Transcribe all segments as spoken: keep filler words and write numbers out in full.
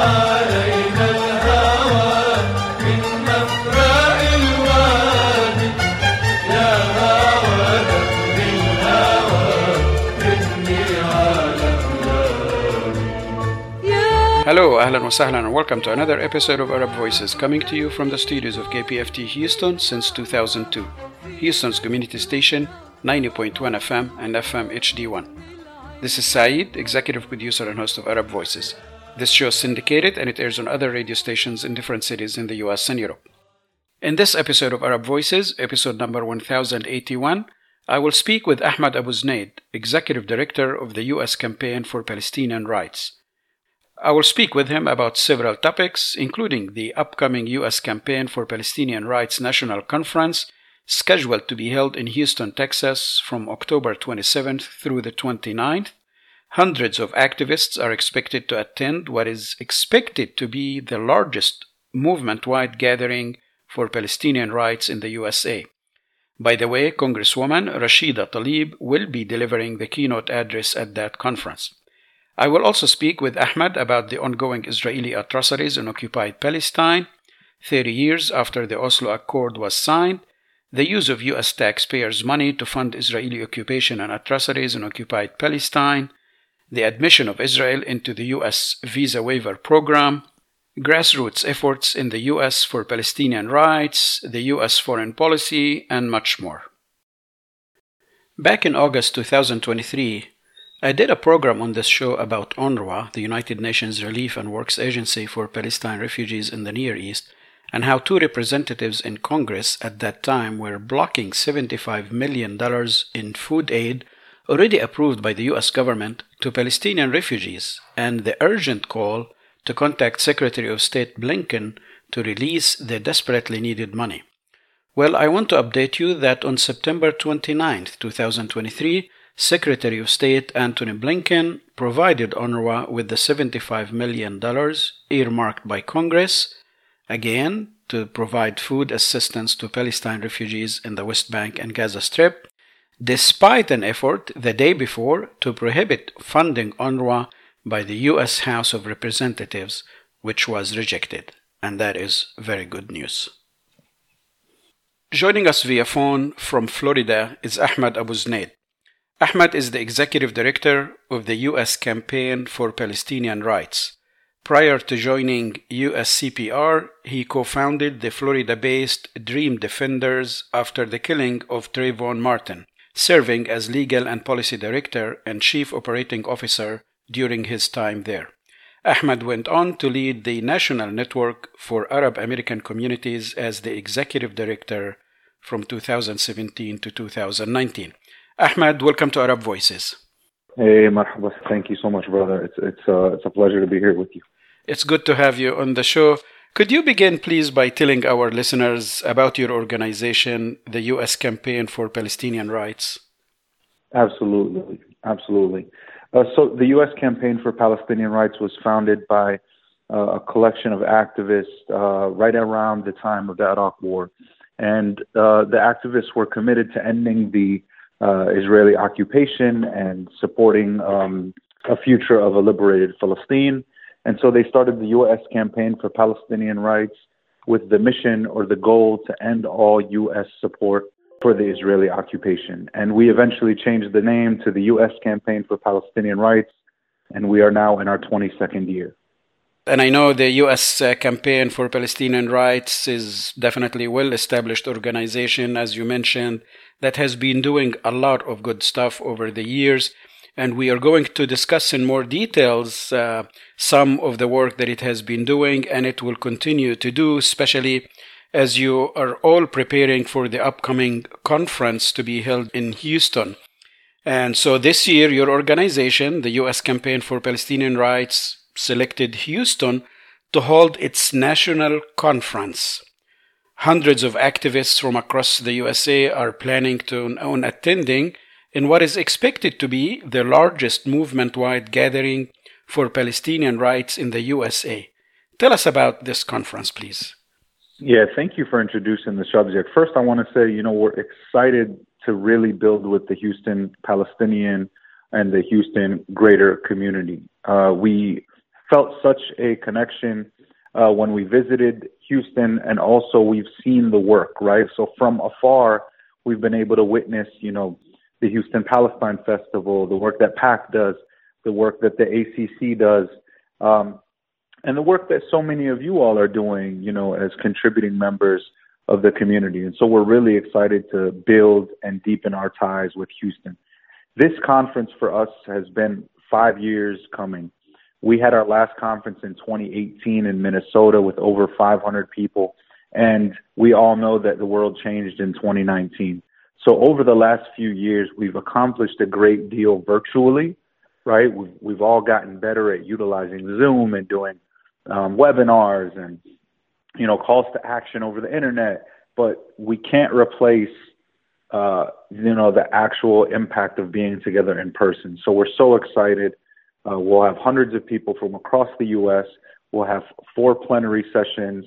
علينا الهوى من مفرق الوادي يا هوى دم الهوى ابني على بلادي. Hello, ahlan wa sahlan, and welcome to another episode of Arab Voices, coming to you from the studios of K P F T Houston since two thousand two, Houston's community station, ninety point one F M and F M H D one. This is Saeed, executive producer and host of Arab Voices. This show is syndicated and it airs on other radio stations in different cities in the U S and Europe. In this episode of Arab Voices, episode number one thousand eighty-one, I will speak with Ahmad Abu Zunaid, executive director of the U S Campaign for Palestinian Rights. I will speak with him about several topics, including the upcoming U S Campaign for Palestinian Rights National Conference, scheduled to be held in Houston, Texas from October twenty-seventh through the twenty-ninth. Hundreds of activists are expected to attend what is expected to be the largest movement-wide gathering for Palestinian rights in the U S A. By the way, Congresswoman Rashida Tlaib will be delivering the keynote address at that conference. I will also speak with Ahmad about the ongoing Israeli atrocities in occupied Palestine, thirty years after the Oslo Accord was signed, the use of U S taxpayers' money to fund Israeli occupation and atrocities in occupied Palestine, the admission of Israel into the U S visa waiver program, grassroots efforts in the U S for Palestinian rights, the U S foreign policy, and much more. Back in August two thousand twenty-three, I did a program on this show about UNRWA, the United Nations Relief and Works Agency for Palestine Refugees in the Near East, and how two representatives in Congress at that time were blocking seventy-five million dollars in food aid already approved by the U S government to Palestinian refugees, and the urgent call to contact Secretary of State Blinken to release the desperately needed money. Well, I want to update you that on September twenty-ninth, twenty twenty-three, Secretary of State Antony Blinken provided UNRWA with the seventy-five million dollars earmarked by Congress, again, to provide food assistance to Palestine refugees in the West Bank and Gaza Strip, despite an effort the day before to prohibit funding UNRWA by the U S House of Representatives, which was rejected. And that is very good news. Joining us via phone from Florida is Ahmad Abu Zunaid. Ahmad is the executive director of the U S Campaign for Palestinian Rights. Prior to joining U S C P R, he co-founded the Florida-based Dream Defenders after the killing of Trayvon Martin, serving as legal and policy director and chief operating officer during his time there. Ahmad went on to lead the National Network for Arab American Communities as the executive director from two thousand seventeen to two thousand nineteen. Ahmad, welcome to Arab Voices. Hey, marhaba. Thank you so much, brother. It's it's uh, it's a pleasure to be here with you. It's good to have you on the show. Could you begin, please, by telling our listeners about your organization, the U S Campaign for Palestinian Rights? Absolutely, absolutely. Uh, so the U S Campaign for Palestinian Rights was founded by uh, a collection of activists uh, right around the time of the Iraq War, and uh, the activists were committed to ending the Uh, Israeli occupation and supporting um, a future of a liberated Palestine. And so they started the U S Campaign for Palestinian Rights with the mission or the goal to end all U S support for the Israeli occupation. And we eventually changed the name to the U S Campaign for Palestinian Rights, and we are now in our twenty-second year. And I know the U S uh, Campaign for Palestinian Rights is definitely a well-established organization, as you mentioned, that has been doing a lot of good stuff over the years. And we are going to discuss in more details uh, some of the work that it has been doing, and it will continue to do, especially as you are all preparing for the upcoming conference to be held in Houston. And so this year, your organization, the U S Campaign for Palestinian Rights, selected Houston to hold its national conference. Hundreds of activists from across the U S A are planning to, on attending in what is expected to be the largest movement-wide gathering for Palestinian rights in the U S A. Tell us about this conference, please. Yeah, thank you for introducing the subject. First, I want to say, you know, we're excited to really build with the Houston Palestinian and the Houston greater community. Uh, we felt such a connection uh, when we visited Houston, and also we've seen the work, right? So from afar, we've been able to witness, you know, the Houston Palestine Festival, the work that PAC does, the work that the A C C does, um, and the work that so many of you all are doing, you know, as contributing members of the community. And so we're really excited to build and deepen our ties with Houston. This conference for us has been five years coming. We had our last conference in twenty eighteen in Minnesota with over five hundred people, and we all know that the world changed in twenty nineteen. So over the last few years, we've accomplished a great deal virtually, right? We've, we've all gotten better at utilizing Zoom and doing um, webinars and, you know, calls to action over the internet, but we can't replace, uh, you know, the actual impact of being together in person. So we're so excited. Uh, we'll have hundreds of people from across the U S. We'll have four plenary sessions,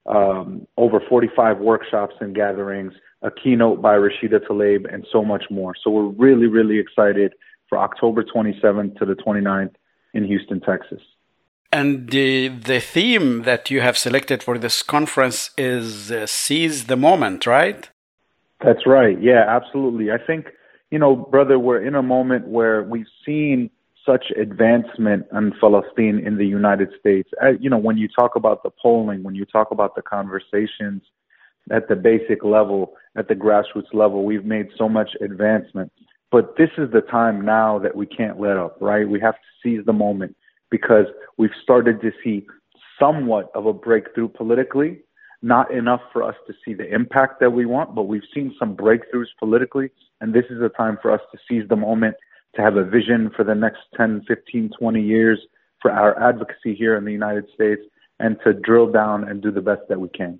um, over forty-five workshops and gatherings, a keynote by Rashida Tlaib, and so much more. So we're really, really excited for October twenty-seventh to the twenty-ninth in Houston, Texas. And the the theme that you have selected for this conference is uh, Seize the Moment, right? That's right. Yeah, absolutely. I think, you know, brother, we're in a moment where we've seen such advancement in Palestine in the United States. Uh, you know, when you talk about the polling, when you talk about the conversations at the basic level, at the grassroots level, we've made so much advancement. But this is the time now that we can't let up, right? We have to seize the moment because we've started to see somewhat of a breakthrough politically, not enough for us to see the impact that we want, but we've seen some breakthroughs politically. And this is a time for us to seize the moment, to have a vision for the next ten, fifteen, twenty years for our advocacy here in the United States, and to drill down and do the best that we can.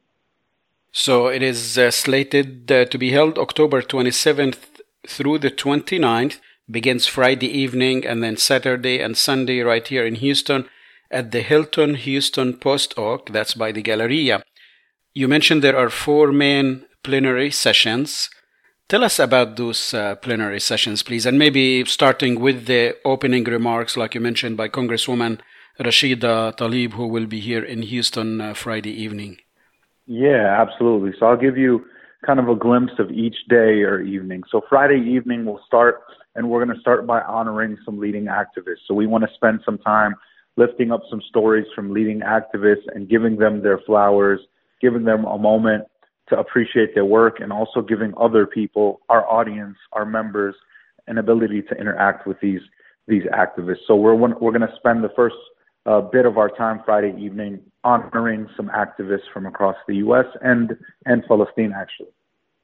So it is uh, slated uh, to be held October twenty-seventh through the twenty-ninth, begins Friday evening and then Saturday and Sunday right here in Houston at the Hilton Houston Post Oak, that's by the Galleria. You mentioned there are four main plenary sessions. Tell us about those uh, plenary sessions, please, and maybe starting with the opening remarks, like you mentioned, by Congresswoman Rashida Tlaib, who will be here in Houston uh, Friday evening. Yeah, absolutely. So I'll give you kind of a glimpse of each day or evening. So Friday evening we'll start, and we're going to start by honoring some leading activists. So we want to spend some time lifting up some stories from leading activists and giving them their flowers, giving them a moment to appreciate their work, and also giving other people, our audience, our members, an ability to interact with these these activists. So we're we're going to spend the first uh, bit of our time Friday evening honoring some activists from across the U S and and Palestine, actually.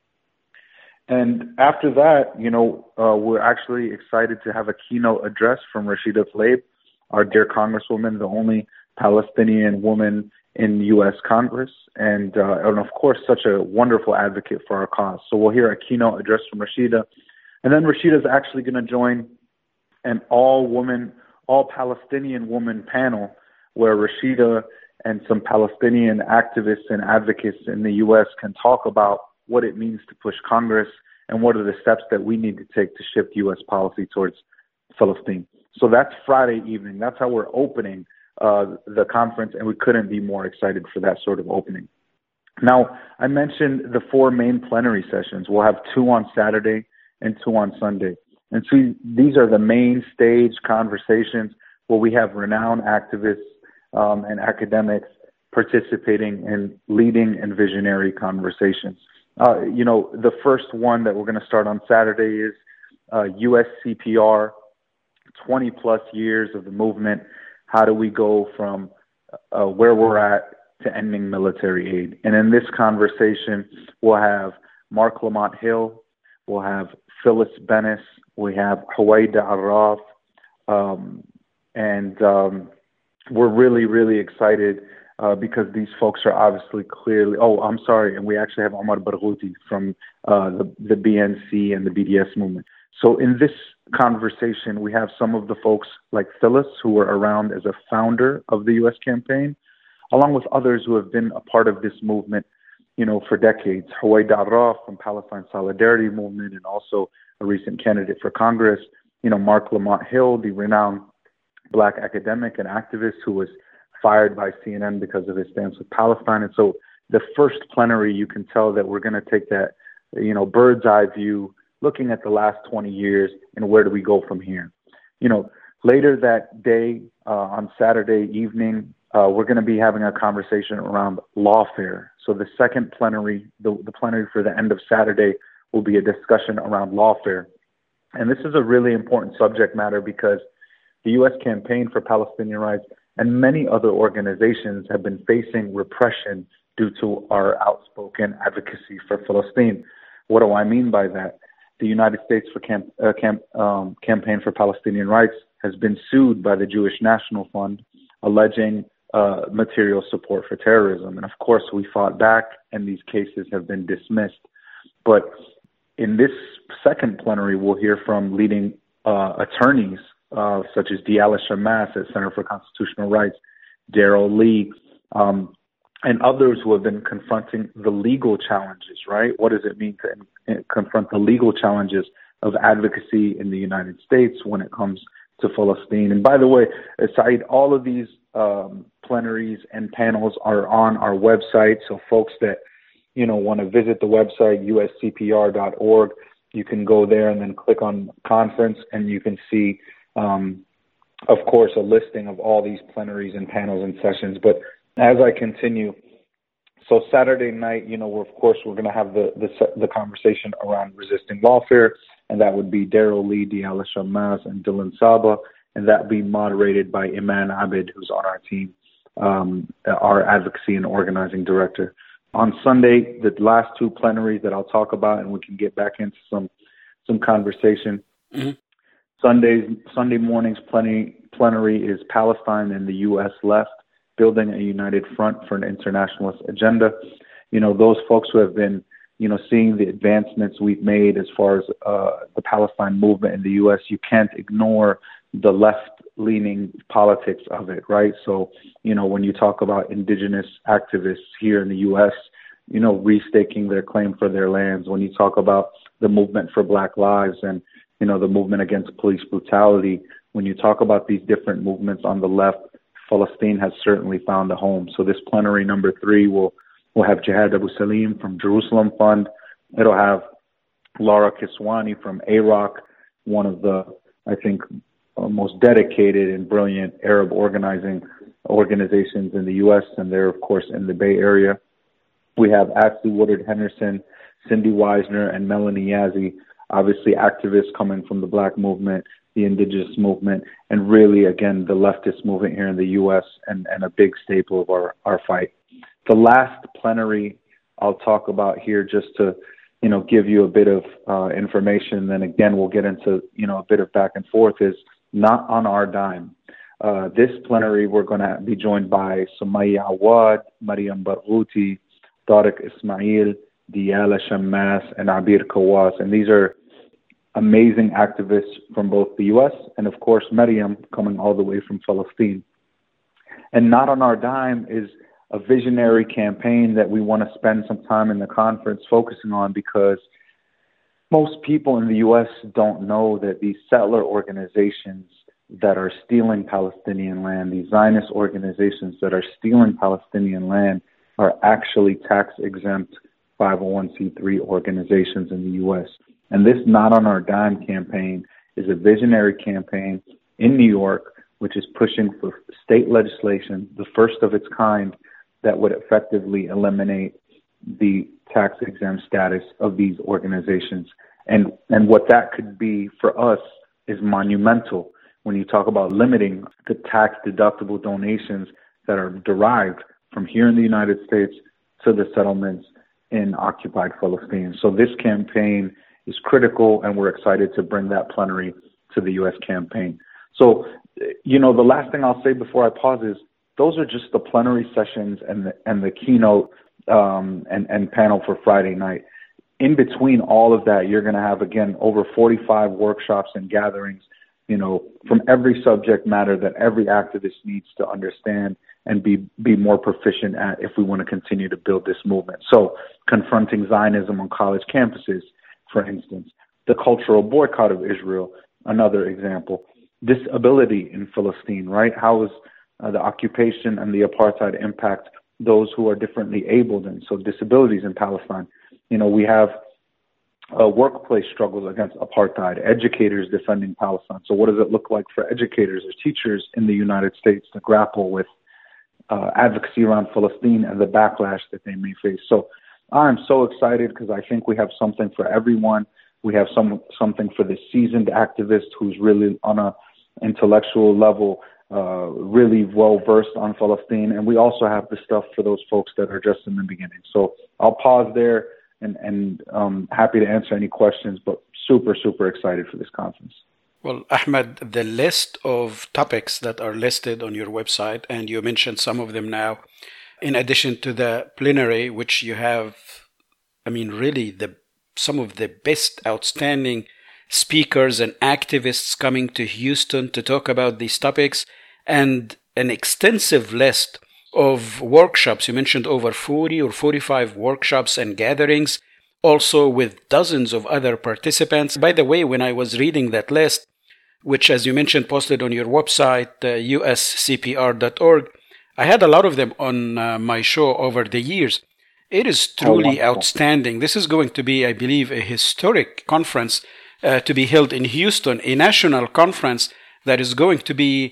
And after that, you know, uh, we're actually excited to have a keynote address from Rashida Tlaib, our dear Congresswoman, the only Palestinian woman in U S Congress, and, uh, and of course, such a wonderful advocate for our cause. So we'll hear a keynote address from Rashida, and then Rashida is actually going to join an all-woman, all-Palestinian woman panel where Rashida and some Palestinian activists and advocates in the U S can talk about what it means to push Congress and what are the steps that we need to take to shift U S policy towards Palestine. So that's Friday evening. That's how we're opening Uh, the conference, and we couldn't be more excited for that sort of opening. Now, I mentioned the four main plenary sessions. We'll have two on Saturday and two on Sunday. And so these are the main stage conversations where we have renowned activists um, and academics participating in leading and visionary conversations. Uh, you know, the first one that we're going to start on Saturday is uh, U S C P R, twenty plus years of the movement. How do we go from uh, where we're at to ending military aid? And in this conversation, we'll have Mark Lamont Hill, we'll have Phyllis Bennis, we have Huwaida Arraf, um, and um, we're really, really excited uh, because these folks are obviously clearly, oh, I'm sorry, and we actually have Omar Barghouti from uh, the, the B N C and the B D S movement. So in this conversation, we have some of the folks like Phyllis, who were around as a founder of the U S campaign, along with others who have been a part of this movement, you know, for decades. Huwaida Arraf from Palestine Solidarity Movement, and also a recent candidate for Congress. You know, Mark Lamont Hill, the renowned black academic and activist who was fired by C N N because of his stance with Palestine. And so the first plenary, you can tell that we're going to take that, you know, bird's eye view, looking at the last twenty years and where do we go from here. You know, later that day, uh, on Saturday evening, uh, we're going to be having a conversation around lawfare. So the second plenary, the, the plenary for the end of Saturday, will be a discussion around lawfare. And this is a really important subject matter because the U S Campaign for Palestinian Rights and many other organizations have been facing repression due to our outspoken advocacy for Palestine. What do I mean by that? The United States for Camp, uh, Camp, um, Campaign for Palestinian Rights has been sued by the Jewish National Fund, alleging uh, material support for terrorism. And of course, we fought back, and these cases have been dismissed. But in this second plenary, we'll hear from leading uh, attorneys, uh, such as Diala Shammas at Center for Constitutional Rights, Daryl Lee, um, and others who have been confronting the legal challenges, right? What does it mean to confront the legal challenges of advocacy in the United States when it comes to Palestine? And by the way, Saeed, all of these um, plenaries and panels are on our website. So folks that, you know, want to visit the website, U S C P R dot org, you can go there and then click on conference, and you can see, um, of course, a listing of all these plenaries and panels and sessions. But as I continue, so Saturday night, you know, we're, of course, we're going to have the, the the conversation around resisting lawfare, and that would be Daryl Lee, Diala Shammas, and Dylan Saba, and that would be moderated by Iman Abid, who's on our team, um, our advocacy and organizing director. On Sunday, the last two plenaries that I'll talk about, and we can get back into some some conversation. Mm-hmm. Sundays, Sunday morning's plenary, plenary is Palestine and the U S left, building a united front for an internationalist agenda. You know, those folks who have been, you know, seeing the advancements we've made as far as uh, the Palestine movement in the U S, you can't ignore the left-leaning politics of it, right? So, you know, when you talk about indigenous activists here in the U S, you know, restaking their claim for their lands, when you talk about the movement for Black Lives and, you know, the movement against police brutality, when you talk about these different movements on the left, Palestine has certainly found a home. So this plenary number three will will have Jihad Abu Salim from Jerusalem Fund. It'll have Laura Kiswani from A R O C, one of the, I think, uh, most dedicated and brilliant Arab organizing organizations in the U S, and they're, of course, in the Bay Area. We have Ashley Woodard Henderson, Cindy Weisner, and Melanie Yazzie, obviously activists coming from the Black movement, the indigenous movement, and really, again, the leftist movement here in the U S and, and a big staple of our, our fight. The last plenary I'll talk about here just to, you know, give you a bit of uh, information. Then again, we'll get into, you know, a bit of back and forth is Not on Our Dime. Uh, this plenary, we're going to be joined by Sumaya Awad, Mariam Barghouti, Tariq Ismail, Diala Shammas, and Abir Kawas. And these are amazing activists from both the U S and, of course, Mariam coming all the way from Palestine. And Not on Our Dime is a visionary campaign that we want to spend some time in the conference focusing on, because most people in the U S don't know that these settler organizations that are stealing Palestinian land, these Zionist organizations that are stealing Palestinian land, are actually tax-exempt five oh one c three organizations in the U S. And this Not on Our Dime campaign is a visionary campaign in New York, which is pushing for state legislation, the first of its kind, that would effectively eliminate the tax-exempt status of these organizations. And and what that could be for us is monumental when you talk about limiting the tax-deductible donations that are derived from here in the United States to the settlements in occupied Palestine. So this campaign is critical, and we're excited to bring that plenary to the U S campaign. So, you know, the last thing I'll say before I pause is those are just the plenary sessions and the, and the keynote um, and, and panel for Friday night. In between all of that, you're going to have, again, over forty-five workshops and gatherings, you know, from every subject matter that every activist needs to understand and be, be more proficient at if we want to continue to build this movement. So confronting Zionism on college campuses, for instance, the cultural boycott of Israel, another example. disability in Palestine, right? How is uh, the occupation and the apartheid impact those who are differently abled, and so disabilities in Palestine? You know, we have uh, workplace struggles against apartheid, educators defending Palestine. So what does it look like for educators or teachers in the United States to grapple with uh, advocacy around Palestine and the backlash that they may face? So I'm so excited because I think we have something for everyone. We have some something for the seasoned activist who's really on a intellectual level, uh, really well versed on Palestine, and we also have the stuff for those folks that are just in the beginning. So I'll pause there and and um, happy to answer any questions, but super super excited for this conference. Well, Ahmed, the list of topics that are listed on your website, and you mentioned some of them now, in addition to the plenary, which you have, I mean, really the some of the best outstanding speakers and activists coming to Houston to talk about these topics, and an extensive list of workshops. You mentioned over forty or forty-five workshops and gatherings, also with dozens of other participants. By the way, when I was reading that list, which, as you mentioned, posted on your website, uh, U S C P R dot org, I had a lot of them on uh, my show over the years. It is truly oh, outstanding. This is going to be, I believe, a historic conference uh, to be held in Houston, a national conference that is going to be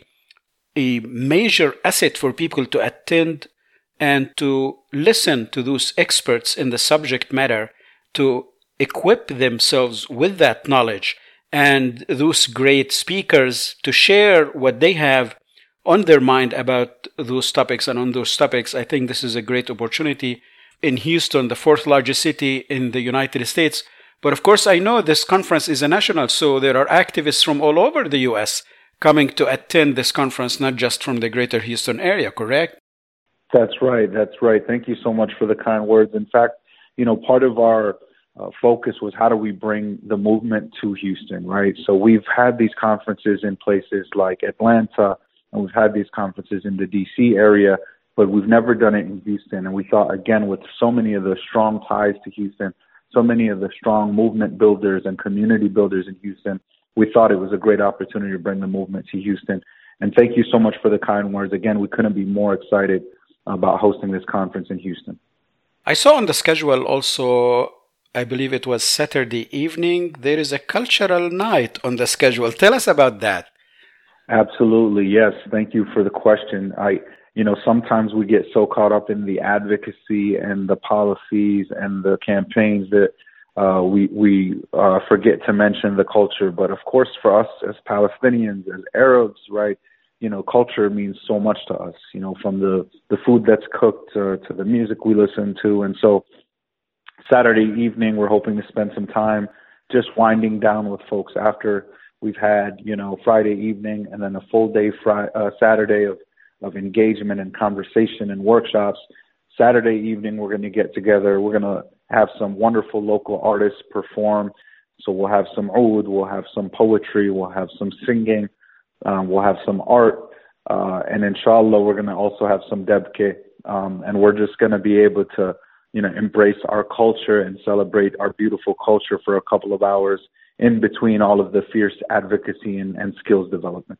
a major asset for people to attend and to listen to those experts in the subject matter, to equip themselves with that knowledge, and those great speakers to share what they have on their mind about those topics. And on those topics, I think this is a great opportunity in Houston, the fourth largest city in the United States. But of course, I know this conference is a national, so there are activists from all over the U S coming to attend this conference, not just from the greater Houston area, correct? That's right. That's right. Thank you so much for the kind words. In fact, you know, part of our uh, focus was how do we bring the movement to Houston, right? So we've had these conferences in places like Atlanta, and we've had these conferences in the D C area, but we've never done it in Houston. And we thought, again, with so many of the strong ties to Houston, so many of the strong movement builders and community builders in Houston, we thought it was a great opportunity to bring the movement to Houston. And thank you so much for the kind words. Again, we couldn't be more excited about hosting this conference in Houston. I saw on the schedule also, I believe it was Saturday evening, there is a cultural night on the schedule. Tell us about that. Absolutely, yes. Thank you for the question. I, you know, sometimes we get so caught up in the advocacy and the policies and the campaigns that uh, we we uh, forget to mention the culture. But of course, for us as Palestinians, as Arabs, right, you know, culture means so much to us, you know, from the, the food that's cooked to, to the music we listen to. And so Saturday evening, we're hoping to spend some time just winding down with folks after we've had, you know, Friday evening and then a full day Friday, uh, Saturday of, of engagement and conversation and workshops. Saturday evening, we're going to get together. We're going to have some wonderful local artists perform. So we'll have some oud, we'll have some poetry, we'll have some singing, um, we'll have some art, uh, and inshallah, we're going to also have some debke, um, and we're just going to be able to, you know, embrace our culture and celebrate our beautiful culture for a couple of hours in between all of the fierce advocacy and, and skills development.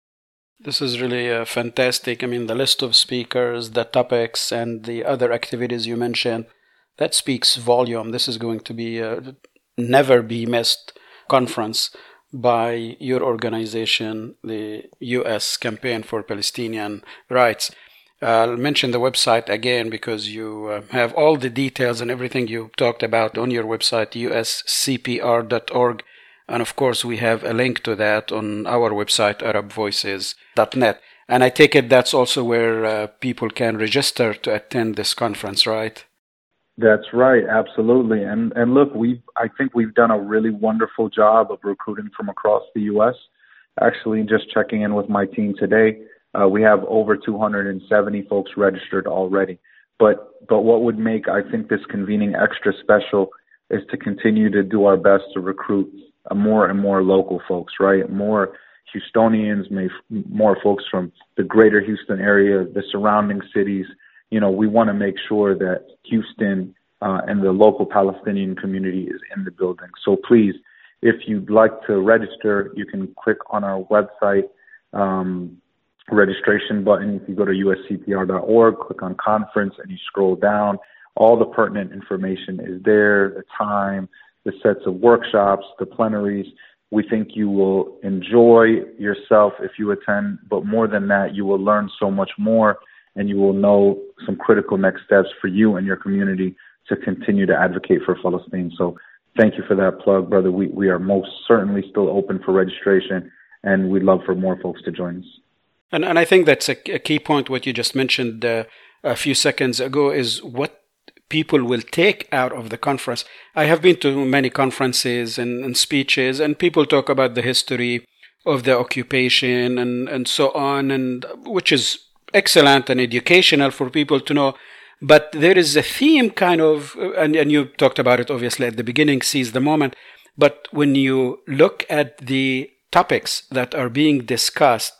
This is really uh, fantastic. I mean, the list of speakers, the topics, and the other activities you mentioned, that speaks volume. This is going to be a never be missed conference by your organization, the U S Campaign for Palestinian Rights. I'll mention the website again because you uh, have all the details and everything you talked about on your website, U S C P R dot org. And of course, we have a link to that on our website, Arab Voices dot net. And I take it that's also where uh, people can register to attend this conference, right? That's right, absolutely. And and look, we I think we've done a really wonderful job of recruiting from across the U S. Actually, just checking in with my team today, uh, we have over two hundred seventy folks registered already. But but what would make, I think, this convening extra special is to continue to do our best to recruit uh, more and more local folks, right? More Houstonians, may, more folks from the greater Houston area, the surrounding cities. You know, we want to make sure that Houston uh, and the local Palestinian community is in the building. So please, If you'd like to register, you can click on our website um, registration button. If you go to U S C P R dot org, click on conference, and you scroll down, all the pertinent information is there, the time, the sets of workshops, the plenaries. We think you will enjoy yourself if you attend, but more than that, you will learn so much more, and you will know some critical next steps for you and your community to continue to advocate for Palestine. So thank you for that plug, brother. We, we are most certainly still open for registration, and we'd love for more folks to join us. And, and I think that's a, a key point, what you just mentioned uh, a few seconds ago, is what people will take out of the conference. I have been to many conferences and, and speeches, and people talk about the history of the occupation and, and so on, and which is excellent and educational for people to know. But there is a theme kind of, and, and you talked about it obviously at the beginning, seize the moment. But when you look at the topics that are being discussed,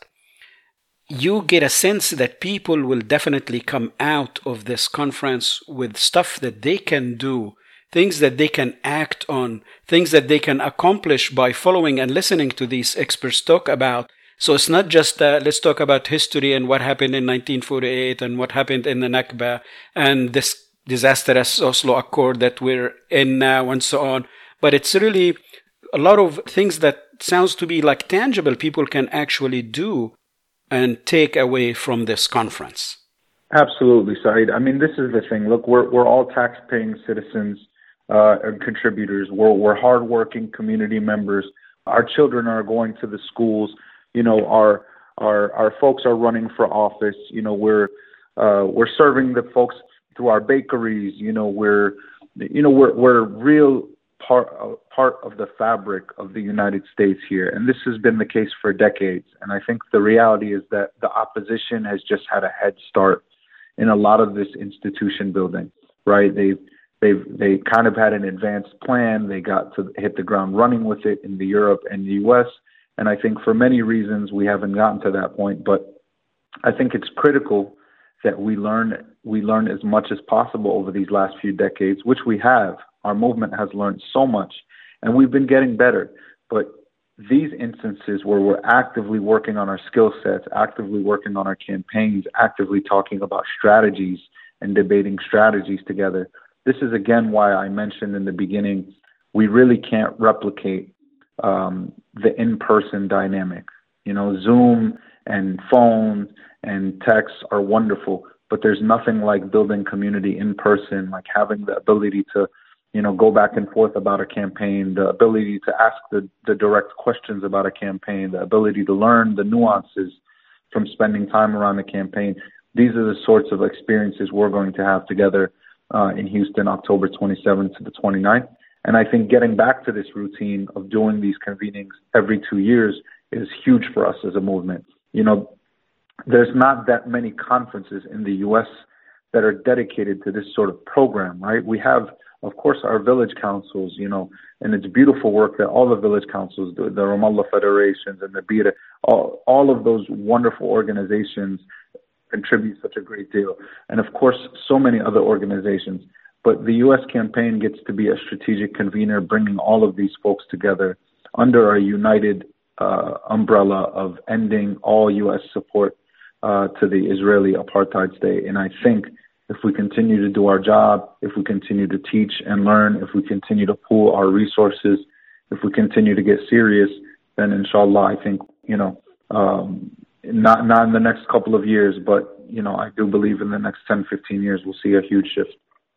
you get a sense that people will definitely come out of this conference with stuff that they can do, things that they can act on, things that they can accomplish by following and listening to these experts talk about. So it's not just uh, let's talk about history and what happened in nineteen forty-eight and what happened in the Nakba and this disastrous Oslo Accord that we're in now and so on. But it's really a lot of things that sounds to be like tangible people can actually do and take away from this conference. Absolutely, Saeed. I mean, this is the thing. Look, we're we're all tax-paying citizens uh, and contributors. We're we're hardworking community members. Our children are going to the schools. You know, our our our folks are running for office. You know, we're uh, we're serving the folks through our bakeries. You know, we're you know we're we're real part uh, part of the fabric of the United States here, and this has been the case for decades. And I think the reality is that the opposition has just had a head start in a lot of this institution building, right? They've they've they kind of had an advanced plan. They got to hit the ground running with it in the Europe and the U S. And I think for many reasons we haven't gotten to that point. But I think it's critical that we learn we learn as much as possible over these last few decades, which we have. Our movement has learned so much, and we've been getting better. But these instances where we're actively working on our skill sets, actively working on our campaigns, actively talking about strategies and debating strategies together, this is, again, why I mentioned in the beginning, we really can't replicate um, the in-person dynamic. You know, Zoom and phone and text are wonderful, but there's nothing like building community in person, like having the ability to you know, go back and forth about a campaign, the ability to ask the, the direct questions about a campaign, the ability to learn the nuances from spending time around the campaign. These are the sorts of experiences we're going to have together uh, in Houston, October twenty-seventh to the twenty-ninth. And I think getting back to this routine of doing these convenings every two years is huge for us as a movement. You know, there's not that many conferences in the U S that are dedicated to this sort of program, right? We have, of course, our village councils, you know, and it's beautiful work that all the village councils do, the Ramallah Federations and the Bira, all, all of those wonderful organizations contribute such a great deal. And of course, so many other organizations. But the U S campaign gets to be a strategic convener, bringing all of these folks together under a united uh, umbrella of ending all U S support uh, to the Israeli apartheid state. And I think if we continue to do our job, if we continue to teach and learn, if we continue to pool our resources, if we continue to get serious, then inshallah, I think, you know, um, not not in the next couple of years, but, you know, I do believe in the next ten, fifteen years, we'll see a huge shift.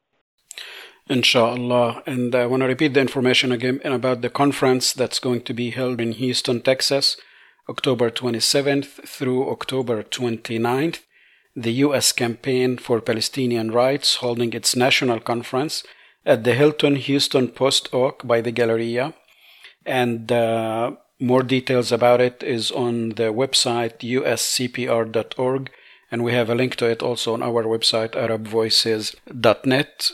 Inshallah. And I want to repeat the information again about the conference that's going to be held in Houston, Texas, October twenty-seventh through October twenty-ninth. The U S Campaign for Palestinian Rights holding its national conference at the Hilton Houston Post Oak by the Galleria. And uh, more details about it is on the website U S C P R dot org. And we have a link to it also on our website, arab voices dot net.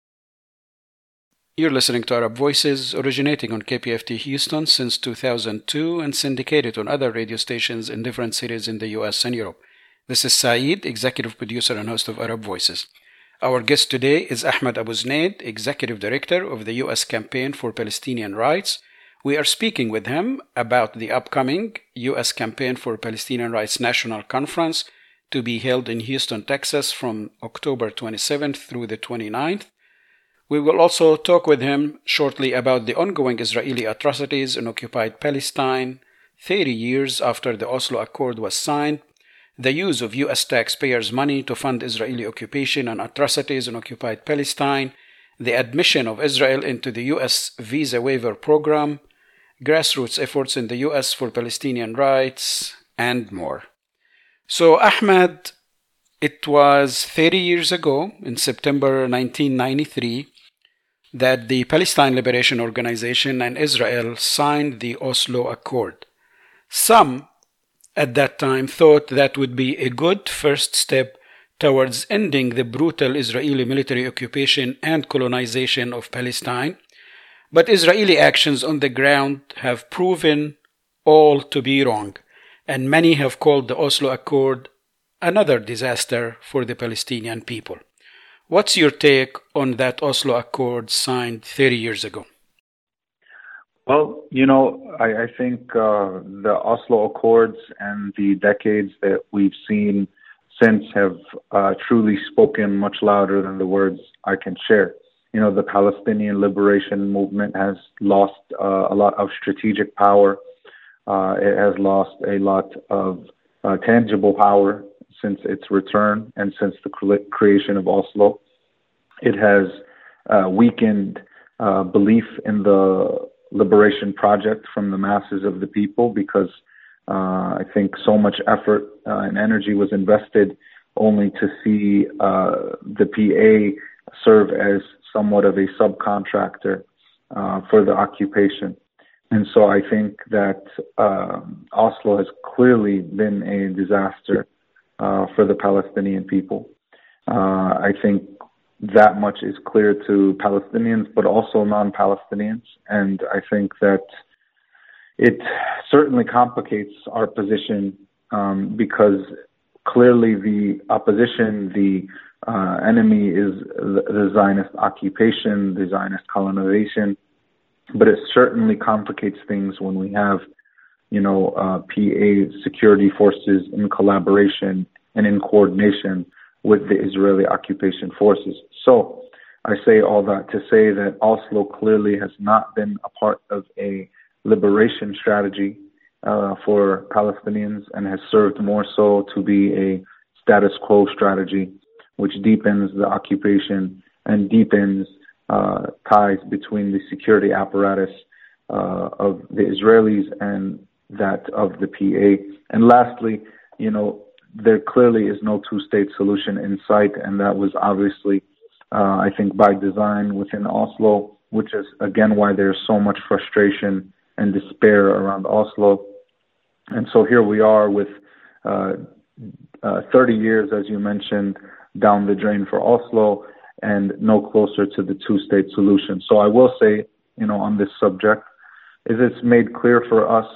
You're listening to Arab Voices, originating on K P F T Houston since two thousand two and syndicated on other radio stations in different cities in the U S and Europe. This is Saeed, executive producer and host of Arab Voices. Our guest today is Ahmed Abu Zunaid, executive director of the U S Campaign for Palestinian Rights, We are speaking with him about the upcoming U S Campaign for Palestinian Rights National Conference to be held in Houston, Texas from October twenty-seventh through the twenty-ninth. We will also talk with him shortly about the ongoing Israeli atrocities in occupied Palestine, thirty years after the Oslo Accord was signed, the use of U S taxpayers' money to fund Israeli occupation and atrocities in occupied Palestine, the admission of Israel into the U S visa waiver program, grassroots efforts in the U S for Palestinian rights, and more. So, Ahmed, it was thirty years ago, in September nineteen ninety-three, that the Palestine Liberation Organization and Israel signed the Oslo Accord. Some, at that time, thought that would be a good first step towards ending the brutal Israeli military occupation and colonization of Palestine, but Israeli actions on the ground have proven all to be wrong, and many have called the Oslo Accord another disaster for the Palestinian people. What's your take on that Oslo Accord signed thirty years ago? Well, you know, I, I think uh, the Oslo Accords and the decades that we've seen since have uh, truly spoken much louder than the words I can share. You know, the Palestinian liberation movement has lost uh, a lot of strategic power. Uh, it has lost a lot of uh, tangible power since its return and since the cre- creation of Oslo. It has uh, weakened uh, belief in the liberation project from the masses of the people because uh, I think so much effort uh, and energy was invested only to see uh, the P A serve as somewhat of a subcontractor uh, for the occupation. And so I think that uh, Oslo has clearly been a disaster uh, for the Palestinian people. Uh, I think that much is clear to Palestinians, but also non-Palestinians. And I think that it certainly complicates our position um, because clearly the opposition, the uh, enemy is the, the Zionist occupation, the Zionist colonization. But it certainly complicates things when we have, you know, uh, P A security forces in collaboration and in coordination with the Israeli occupation forces. So I say all that to say that Oslo clearly has not been a part of a liberation strategy uh, for Palestinians and has served more so to be a status quo strategy, which deepens the occupation and deepens uh, ties between the security apparatus uh, of the Israelis and that of the P A. And lastly, you know, there clearly is no two-state solution in sight, and that was obviously, uh, I think, by design within Oslo, which is, again, why there's so much frustration and despair around Oslo. And so here we are with uh, uh, thirty years, as you mentioned, down the drain for Oslo, and no closer to the two-state solution. So I will say, you know, on this subject, is it's made clear for us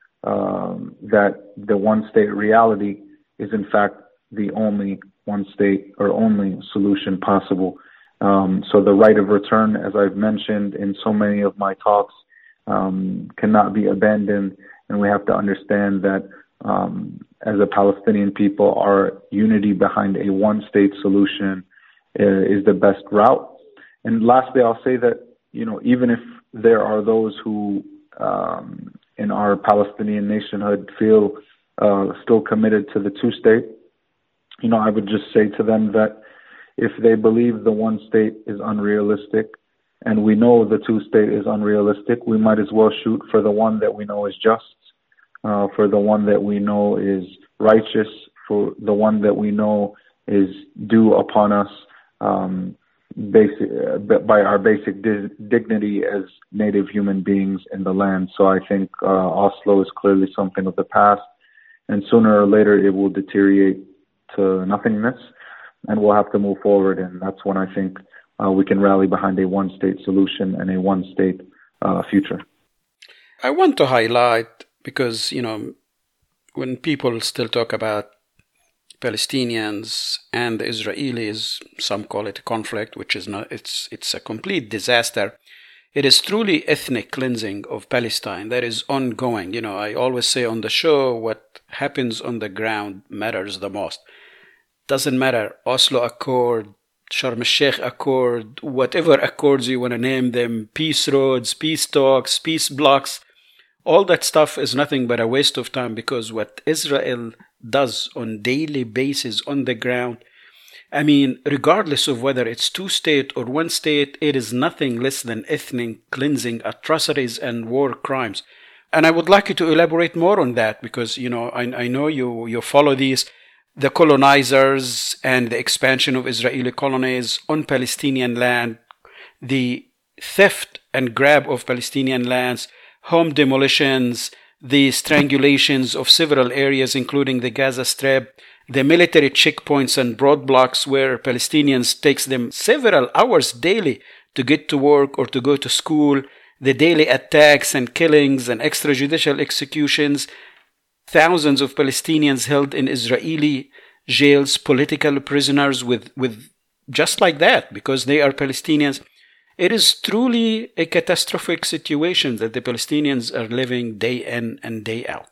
um, that the one-state reality is in fact the only one-state or only solution possible. Um, so the right of return, as I've mentioned in so many of my talks, um, cannot be abandoned, and we have to understand that um, as a Palestinian people, our unity behind a one-state solution uh, is the best route. And lastly, I'll say that, you know, even if there are those who um, in our Palestinian nationhood feel uh, still committed to the two-state, you know, I would just say to them that if they believe the one-state is unrealistic and we know the two-state is unrealistic, we might as well shoot for the one that we know is just, uh, for the one that we know is righteous, for the one that we know is due upon us um, basic, uh, by our basic di- dignity as native human beings in the land. So I think uh, Oslo is clearly something of the past, and sooner or later it will deteriorate to nothingness, and we'll have to move forward. And that's when I think uh, we can rally behind a one-state solution and a one-state uh, future. I want to highlight, because, you know, when people still talk about Palestinians and the Israelis, some call it a conflict, which is not, it's, it's a complete disaster. It is truly ethnic cleansing of Palestine that is ongoing. You know, I always say on the show, what happens on the ground matters the most. Doesn't matter, Oslo Accord, Sharm el-Sheikh Accord, whatever accords you want to name them, peace roads, peace talks, peace blocks, all that stuff is nothing but a waste of time, because what Israel does on daily basis on the ground, I mean, regardless of whether it's two state or one state, it is nothing less than ethnic cleansing, atrocities, and war crimes. And I would like you to elaborate more on that, because, you know, I, I know you, you follow these, the colonizers and the expansion of Israeli colonies on Palestinian land, the theft and grab of Palestinian lands, home demolitions, the strangulations of several areas, including the Gaza Strip, the military checkpoints and roadblocks where Palestinians takes them several hours daily to get to work or to go to school, the daily attacks and killings and extrajudicial executions, thousands of Palestinians held in Israeli jails, political prisoners with, with just like that, because they are Palestinians. It is truly a catastrophic situation that the Palestinians are living day in and day out.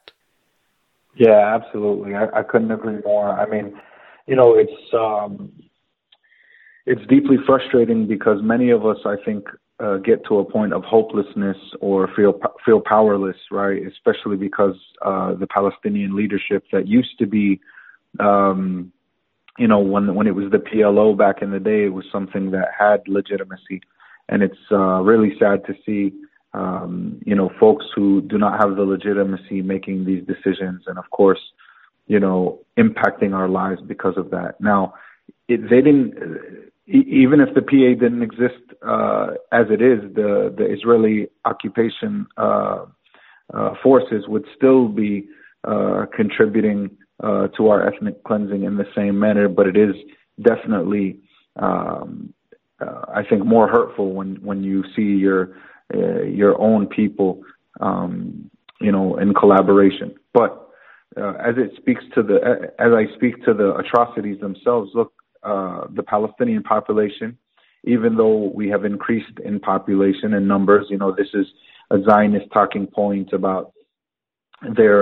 Yeah, absolutely. I, I couldn't agree more. I mean, you know, it's um, it's deeply frustrating because many of us, I think, uh, get to a point of hopelessness or feel feel powerless, right? Especially because uh, the Palestinian leadership that used to be, um, you know, when when it was the P L O back in the day, it was something that had legitimacy, and it's uh, really sad to see. Um, you know, folks who do not have the legitimacy making these decisions, and of course, you know, impacting our lives because of that. Now, it, they didn't, even if the P A didn't exist uh, as it is, the the Israeli occupation uh, uh, forces would still be uh, contributing uh, to our ethnic cleansing in the same manner. But it is definitely, um, uh, I think, more hurtful when when you see your Uh, your own people, um, you know, in collaboration. But uh, as it speaks to the, as I speak to the atrocities themselves, look, uh, the Palestinian population, even though we have increased in population and numbers, you know, this is a Zionist talking point about their,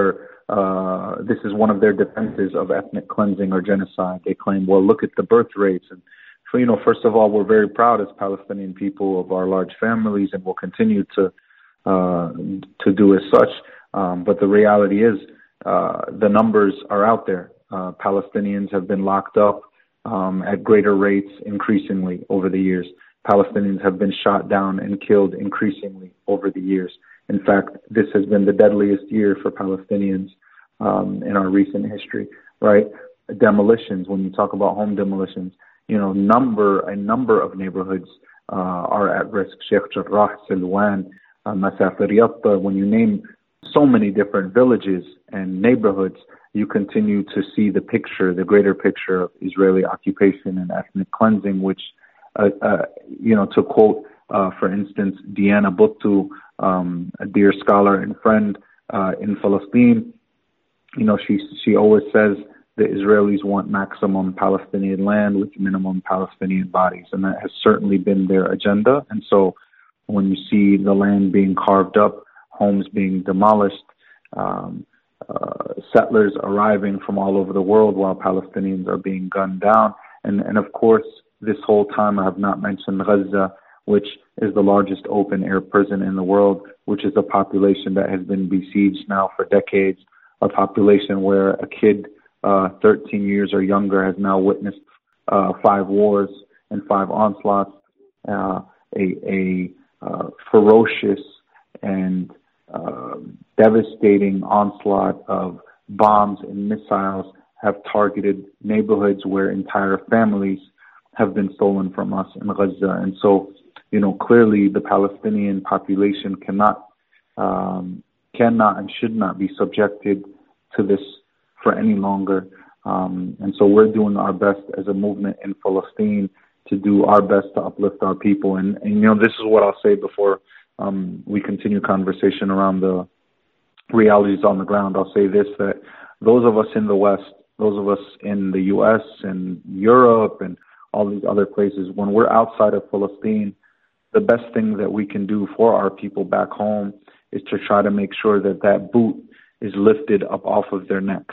uh, this is one of their defenses of ethnic cleansing or genocide. They claim, well, look at the birth rates. And so, you know, first of all, we're very proud as Palestinian people of our large families, and we'll continue to uh, to do as such. Um, but the reality is, uh, the numbers are out there. Uh, Palestinians have been locked up um, at greater rates increasingly over the years. Palestinians have been shot down and killed increasingly over the years. In fact, this has been the deadliest year for Palestinians um, in our recent history, right? Demolitions, when you talk about home demolitions, you know, number a number of neighborhoods uh, are at risk. Sheikh Jarrah, Silwan, uh, Masafir Yatta. When you name so many different villages and neighborhoods, you continue to see the picture, the greater picture of Israeli occupation and ethnic cleansing. Which, uh, uh, you know, to quote, uh, for instance, Diana Buttu, um, a dear scholar and friend uh, in Palestine, you know, she she always says, the Israelis want maximum Palestinian land with minimum Palestinian bodies, and that has certainly been their agenda. And so when you see the land being carved up, homes being demolished, um, uh, settlers arriving from all over the world while Palestinians are being gunned down, and, and of course, this whole time I have not mentioned Gaza, which is the largest open-air prison in the world, which is a population that has been besieged now for decades, a population where a kid Uh, thirteen years or younger has now witnessed uh, five wars and five onslaughts. Uh, a a uh, ferocious and uh, devastating onslaught of bombs and missiles have targeted neighborhoods where entire families have been stolen from us in Gaza. And so, you know, clearly the Palestinian population cannot, um, cannot and should not be subjected to this for any longer. Um, and so we're doing our best as a movement in Palestine to do our best to uplift our people. And, and you know, this is what I'll say before um, we continue conversation around the realities on the ground. I'll say this, that those of us in the West, those of us in the U S and Europe and all these other places, when we're outside of Palestine, the best thing that we can do for our people back home is to try to make sure that that boot is lifted up off of their necks.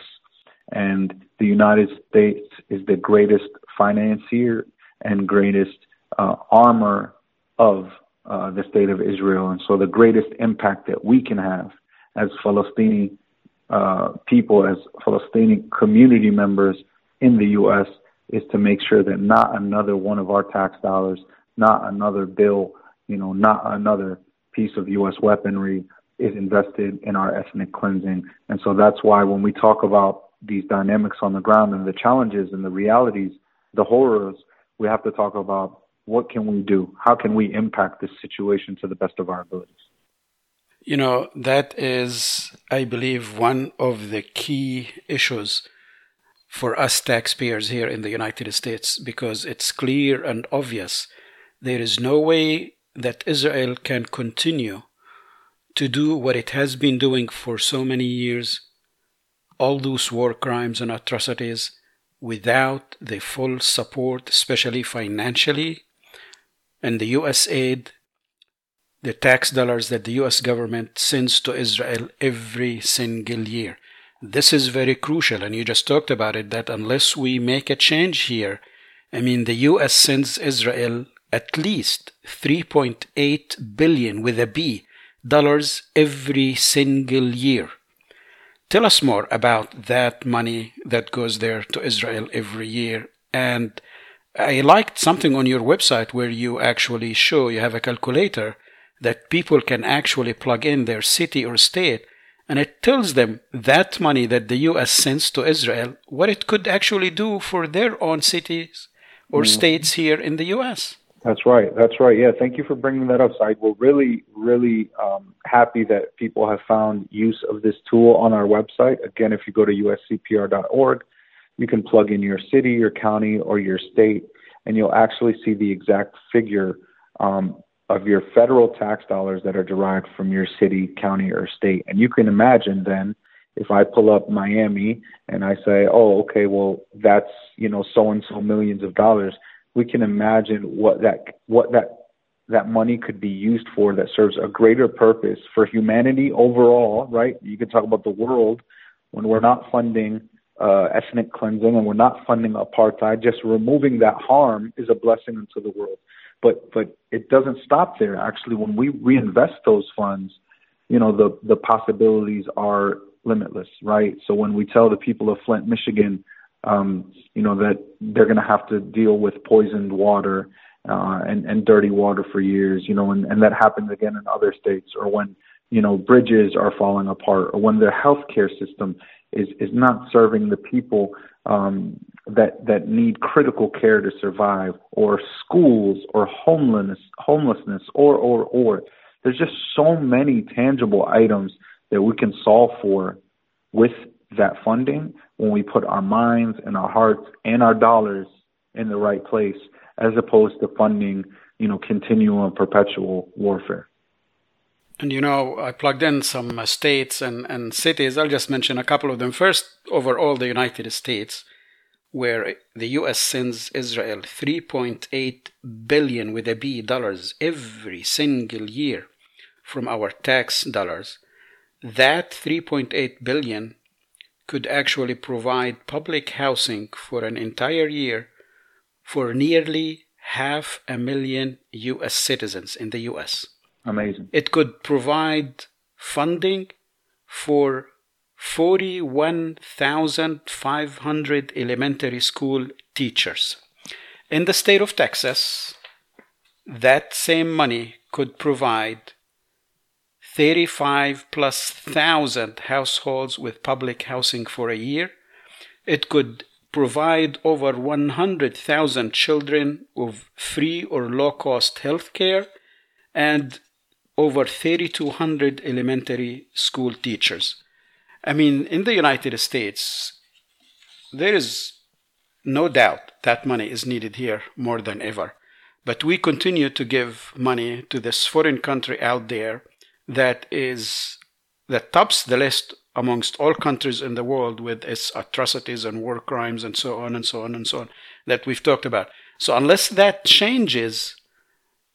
And the United States is the greatest financier and greatest uh, armor of uh, the state of Israel. And so the greatest impact that we can have as Palestinian uh, people, as Palestinian community members in the U S, is to make sure that not another one of our tax dollars, not another bill, you know, not another piece of U S weaponry is invested in our ethnic cleansing. And so that's why when we talk about these dynamics on the ground and the challenges and the realities, the horrors, we have to talk about what can we do? How can we impact this situation to the best of our abilities? You know, that is, I believe, one of the key issues for us taxpayers here in the United States, because it's clear and obvious there is no way that Israel can continue to do what it has been doing for so many years, all those war crimes and atrocities, without the full support, especially financially, and the U S aid, the tax dollars that the U S government sends to Israel every single year. This is very crucial, and you just talked about it, that unless we make a change here, I mean, the U S sends Israel at least three point eight billion with a B dollars every single year. Tell us more about that money that goes there to Israel every year. And I liked something on your website where you actually show, you have a calculator that people can actually plug in their city or state, and it tells them that money that the U S sends to Israel, what it could actually do for their own cities or mm. states here in the U S. That's right. That's right. Yeah, thank you for bringing that up, Said. We're really, really um, happy that people have found use of this tool on our website. Again, if you go to U S C P R dot org, you can plug in your city, your county, or your state, and you'll actually see the exact figure um, of your federal tax dollars that are derived from your city, county, or state. And you can imagine then, if I pull up Miami and I say, oh, okay, well, that's, you know, so-and-so millions of dollars, we can imagine what that what that that money could be used for that serves a greater purpose for humanity overall, right? You can talk about the world when we're not funding uh, ethnic cleansing and we're not funding apartheid. Just removing that harm is a blessing into the world. But but it doesn't stop there. Actually, when we reinvest those funds, you know, the, the possibilities are limitless, right? So when we tell the people of Flint, Michigan, Um, you know, that they're going to have to deal with poisoned water uh, and, and dirty water for years, you know, and, and that happens again in other states, or when, you know, bridges are falling apart, or when the healthcare system is, is not serving the people um, that that need critical care to survive, or schools, or homelessness, homelessness, or, or, or. There's just so many tangible items that we can solve for with that funding when we put our minds and our hearts and our dollars in the right place, as opposed to funding, you know, continual and perpetual warfare. And, you know, I plugged in some uh, states and, and cities. I'll just mention a couple of them. First, overall, the United States, where the U S sends Israel three point eight billion with a B dollars every single year from our tax dollars. That three point eight billion could actually provide public housing for an entire year for nearly half a million U S citizens in the U S. Amazing. It could provide funding for forty-one thousand five hundred elementary school teachers. In the state of Texas, that same money could provide thirty-five plus thousand households with public housing for a year. It could provide over one hundred thousand children with free or low-cost health care, and over thirty-two hundred elementary school teachers. I mean, in the United States, there is no doubt that money is needed here more than ever. But we continue to give money to this foreign country out there that is that tops the list amongst all countries in the world with its atrocities and war crimes and so on and so on and so on that we've talked about. So unless that changes,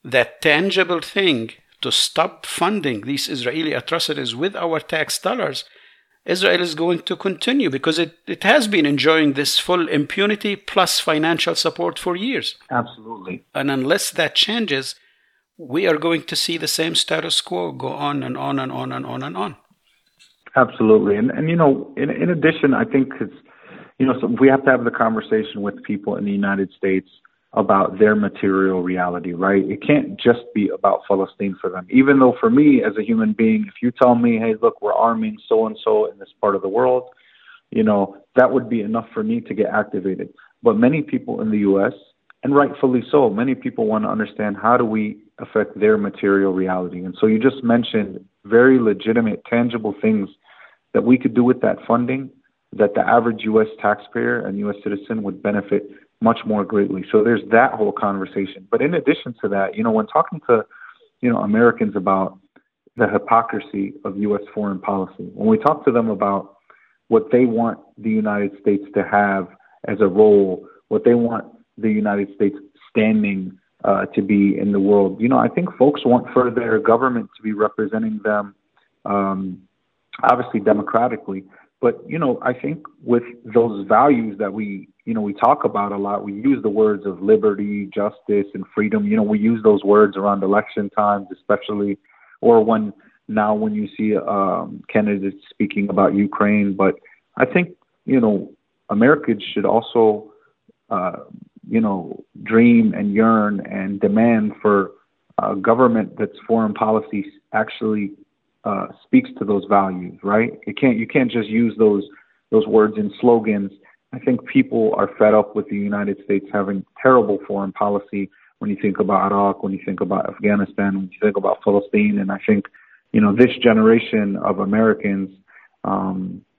that tangible thing to stop funding these Israeli atrocities with our tax dollars, Israel is going to continue because it, it has been enjoying this full impunity plus financial support for years. Absolutely. And unless that changes, we are going to see the same status quo go on and on and on and on and on. Absolutely. And, and you know, in, in addition, I think it's, you know, so we have to have the conversation with people in the United States about their material reality, right? It can't just be about Palestine for them. Even though for me as a human being, if you tell me, hey, look, we're arming so-and-so in this part of the world, you know, that would be enough for me to get activated. But many people in the U S, and rightfully so, many people want to understand how do we affect their material reality. And so you just mentioned very legitimate, tangible things that we could do with that funding that the average U S taxpayer and U S citizen would benefit much more greatly. So there's that whole conversation. But in addition to that, you know, when talking to, you know, Americans about the hypocrisy of U S foreign policy, when we talk to them about what they want the United States to have as a role, what they want the United States standing uh, to be in the world, you know, I think folks want for their government to be representing them, um, obviously democratically. But, you know, I think with those values that we, you know, we talk about a lot, we use the words of liberty, justice, and freedom. You know, we use those words around election times, especially, or when now when you see um, candidates speaking about Ukraine. But I think, you know, Americans should also, uh, you know, dream and yearn and demand for a government that's foreign policy actually Uh, speaks to those values, right? It can't you can't just use those those words in slogans. I think people are fed up with the United States having terrible foreign policy when you think about Iraq, when you think about Afghanistan, when you think about Palestine. And I think, you know, this generation of Americans, um,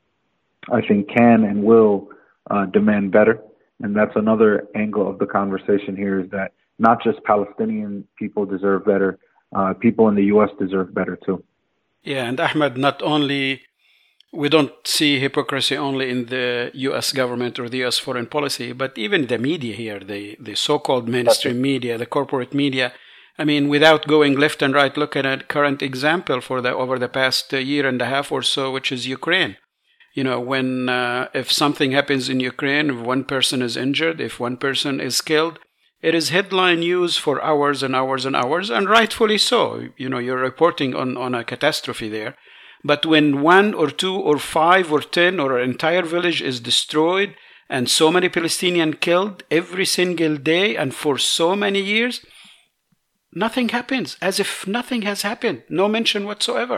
I think can and will uh, demand better. And that's another angle of the conversation here, is that not just Palestinian people deserve better, uh, people in the U S deserve better too. Yeah, and Ahmed, not only, we don't see hypocrisy only in the U S government or the U S foreign policy, but even the media here, the, the so-called mainstream media, the corporate media. I mean, without going left and right, look at a current example for the over the past year and a half or so, which is Ukraine. You know, when uh, if something happens in Ukraine, if one person is injured, if one person is killed, it is headline news for hours and hours and hours, and rightfully so. You know, you're reporting on, on a catastrophe there. But when one or two or five or ten or an entire village is destroyed and so many Palestinians killed every single day and for so many years, nothing happens, as if nothing has happened, no mention whatsoever.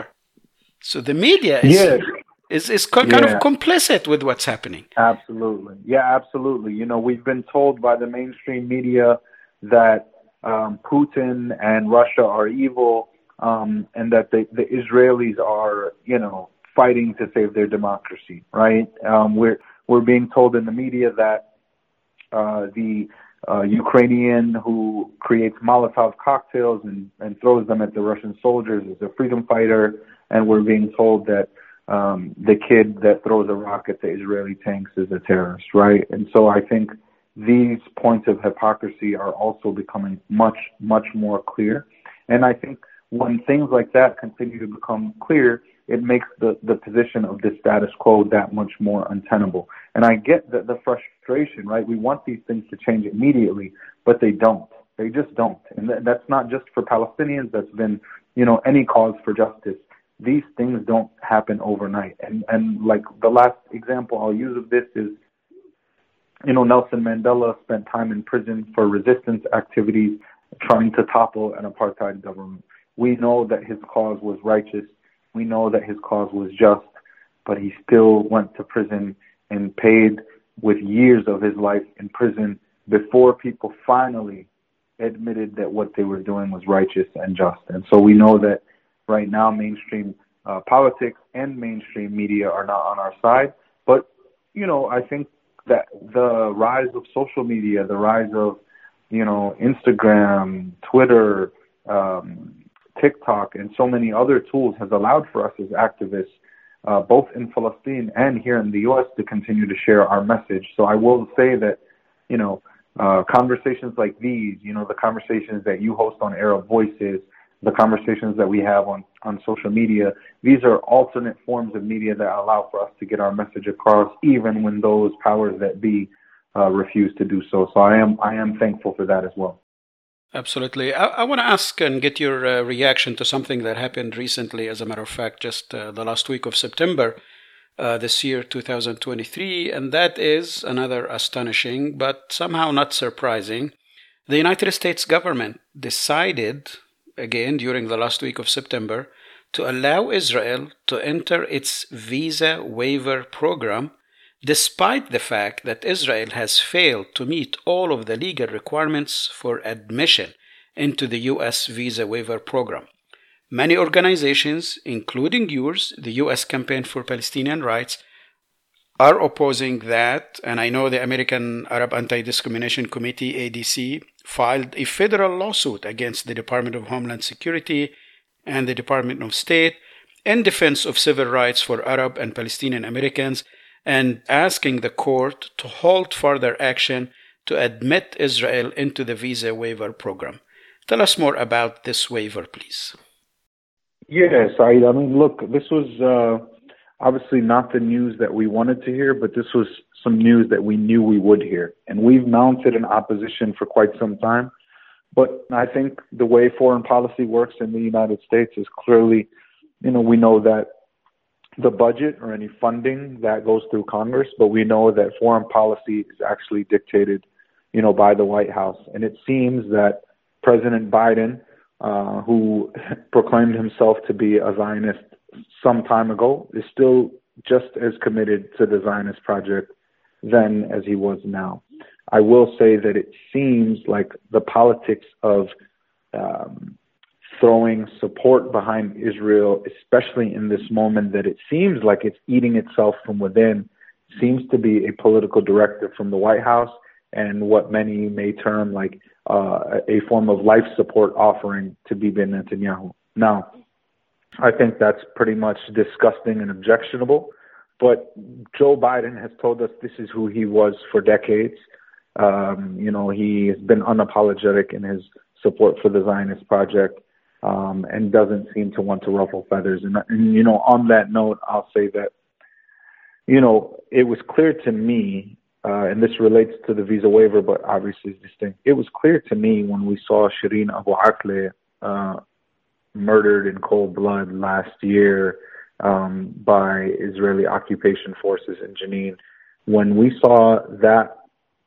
So the media is, yeah. is, is kind yeah. of complicit with what's happening. Absolutely. Yeah, absolutely. You know, we've been told by the mainstream media that um, Putin and Russia are evil, um, and that the, the Israelis are, you know, fighting to save their democracy, right? Um, we're, we're being told in the media that uh, the uh, Ukrainian who creates Molotov cocktails and, and throws them at the Russian soldiers is a freedom fighter, and we're being told that Um, the kid that throws a rock at the Israeli tanks is a terrorist, right? And so I think these points of hypocrisy are also becoming much, much more clear. And I think when things like that continue to become clear, it makes the, the position of the status quo that much more untenable. And I get the, the frustration, right? We want these things to change immediately, but they don't. They just don't. And th- that's not just for Palestinians. That's been, you know, any cause for justice. These things don't happen overnight. And, and like the last example I'll use of this is, you know, Nelson Mandela spent time in prison for resistance activities trying to topple an apartheid government. We know that his cause was righteous. We know that his cause was just, but he still went to prison and paid with years of his life in prison before people finally admitted that what they were doing was righteous and just. And so we know that right now, mainstream uh, politics and mainstream media are not on our side. But, you know, I think that the rise of social media, the rise of, you know, Instagram, Twitter, um, TikTok, and so many other tools has allowed for us as activists, uh, both in Palestine and here in the U S, to continue to share our message. So I will say that, you know, uh, conversations like these, you know, the conversations that you host on Arab Voices, the conversations that we have on, on social media, these are alternate forms of media that allow for us to get our message across, even when those powers that be uh, refuse to do so. So I am I am thankful for that as well. Absolutely. I, I want to ask and get your uh, reaction to something that happened recently, as a matter of fact, just uh, the last week of September uh, this year, two thousand twenty-three, and that is another astonishing, but somehow not surprising. The United States government decided, again during the last week of September, to allow Israel to enter its visa waiver program, despite the fact that Israel has failed to meet all of the legal requirements for admission into the U S visa waiver program. Many organizations, including yours, the U S Campaign for Palestinian Rights, are opposing that, and I know the American Arab Anti-Discrimination Committee, A D C, filed a federal lawsuit against the Department of Homeland Security and the Department of State in defense of civil rights for Arab and Palestinian Americans, and asking the court to halt further action to admit Israel into the visa waiver program. Tell us more about this waiver, please. Yes, I, I mean, look, this was uh, obviously not the news that we wanted to hear, but this was some news that we knew we would hear. And we've mounted an opposition for quite some time. But I think the way foreign policy works in the United States is clearly, you know, we know that the budget or any funding that goes through Congress, but we know that foreign policy is actually dictated, you know, by the White House. And it seems that President Biden, uh, who proclaimed himself to be a Zionist some time ago, is still just as committed to the Zionist project then as he was now. I will say that it seems like the politics of um, throwing support behind Israel, especially in this moment that it seems like it's eating itself from within, seems to be a political directive from the White House and what many may term like uh, a form of life support offering to Bibi Netanyahu. Now, I think that's pretty much disgusting and objectionable, but Joe Biden has told us this is who he was for decades. Um, you know, he has been unapologetic in his support for the Zionist project. Um, and doesn't seem to want to ruffle feathers. And, and, you know, on that note, I'll say that, you know, it was clear to me, uh, and this relates to the visa waiver, but obviously it's distinct. It was clear to me when we saw Shireen Abu Akleh uh, murdered in cold blood last year um, by Israeli occupation forces in Jenin, when we saw that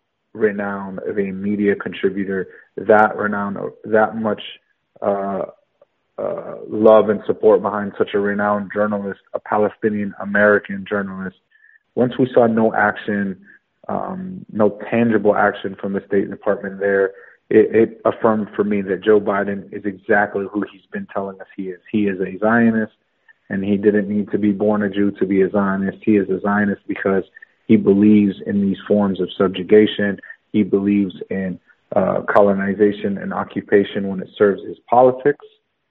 renown of a media contributor, that renown, that much uh, Uh, love and support behind such a renowned journalist, a Palestinian American journalist. Once we saw no action, um, no tangible action from the State Department there, it, it affirmed for me that Joe Biden is exactly who he's been telling us he is. He is a Zionist, and he didn't need to be born a Jew to be a Zionist. He is a Zionist because he believes in these forms of subjugation. He believes in uh, colonization and occupation when it serves his politics.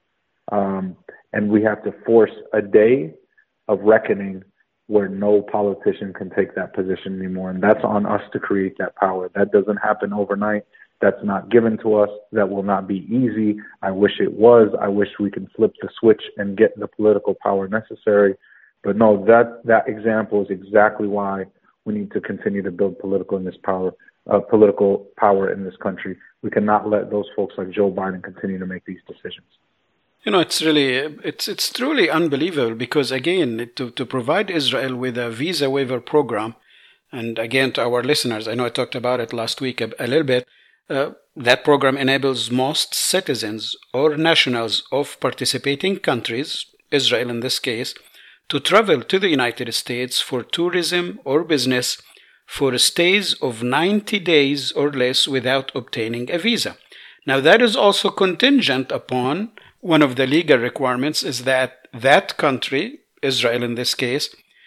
Um, and we have to force a day of reckoning where no politician can take that position anymore. And that's on us to create that power. That doesn't happen overnight. That's not given to us. That will not be easy. I wish it was. I wish we could flip the switch and get the political power necessary. But no, that, that example is exactly why we need to continue to build political in this power, uh, political power in this country. We cannot let those folks like Joe Biden continue to make these decisions. You know, it's really, it's it's truly unbelievable because, again, to, to provide Israel with a visa waiver program, and again, to our listeners, I know I talked about it last week a, a little bit, uh, that program enables most citizens or nationals of participating countries, Israel in this case, to travel to the United States for tourism or business for stays of ninety days or less without obtaining a visa. Now, that is also contingent upon one of the legal requirements is that that country, Israel in this case,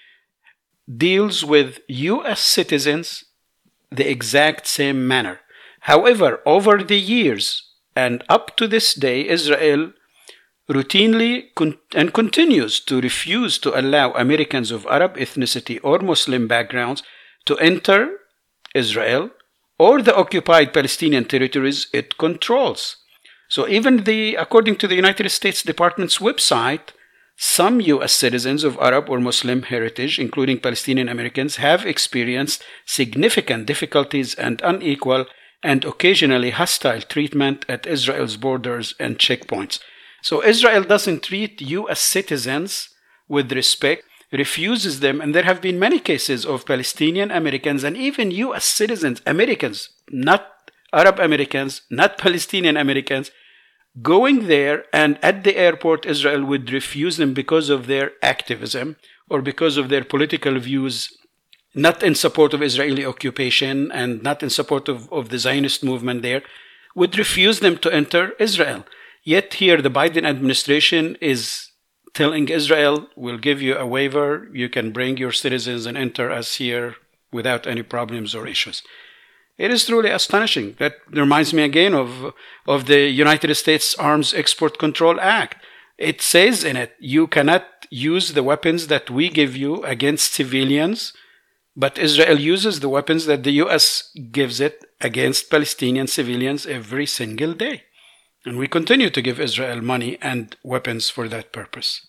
deals with U S citizens the exact same manner. However, over the years and up to this day, Israel routinely con- and continues to refuse to allow Americans of Arab ethnicity or Muslim backgrounds to enter Israel or the occupied Palestinian territories it controls. So even the, according to the United States Department's website, some U S citizens of Arab or Muslim heritage, including Palestinian Americans, have experienced significant difficulties and unequal and occasionally hostile treatment at Israel's borders and checkpoints. So Israel doesn't treat U S citizens with respect, refuses them, and there have been many cases of Palestinian Americans and even U S citizens, Americans, not Arab Americans, not Palestinian Americans, going there, and at the airport Israel would refuse them because of their activism or because of their political views, not in support of Israeli occupation and not in support of, of the Zionist movement there, would refuse them to enter Israel. Yet here the Biden administration is telling Israel, we'll give you a waiver, you can bring your citizens and enter us here without any problems or issues. It is truly astonishing. That reminds me again of, of the United States Arms Export Control Act. It says in it, you cannot use the weapons that we give you against civilians, but Israel uses the weapons that the U S gives it against Palestinian civilians every single day. And we continue to give Israel money and weapons for that purpose.